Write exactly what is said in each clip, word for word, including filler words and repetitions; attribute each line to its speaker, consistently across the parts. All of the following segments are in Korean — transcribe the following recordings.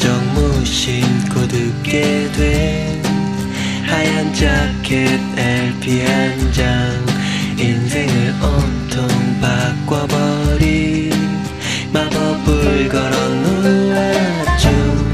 Speaker 1: 정무 신고 듣게 된 하얀 자켓 엘피 한 장, 인생을 온통 바꿔버린 마법을 걸어 놓았죠.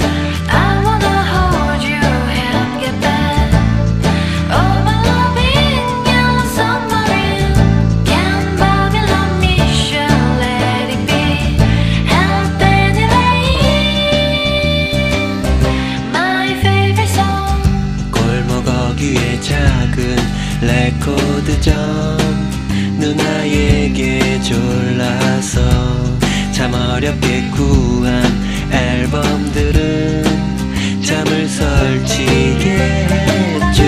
Speaker 1: 작은 레코드점 누나에게 졸라서 참 어렵게 구한 앨범들은 잠을 설치게 했죠.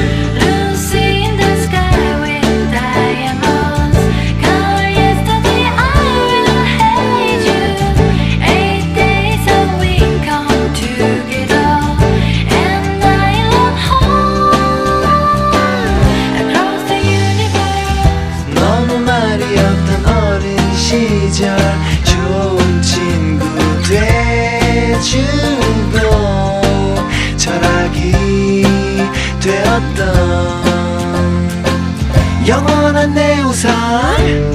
Speaker 1: 시절 좋은 친구 돼주고 철학이 되었던 영원한 내 우산.